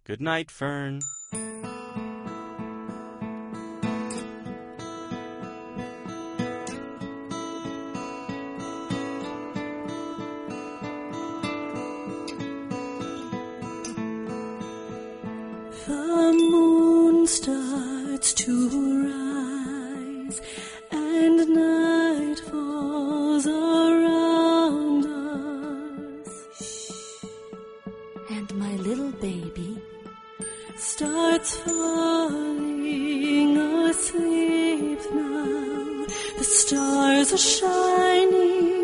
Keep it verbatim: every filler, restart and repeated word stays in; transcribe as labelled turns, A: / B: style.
A: Good night, Fern.
B: The moon starts to rise, and night falls around us.
C: And my little baby
B: starts falling asleep now. The stars are shining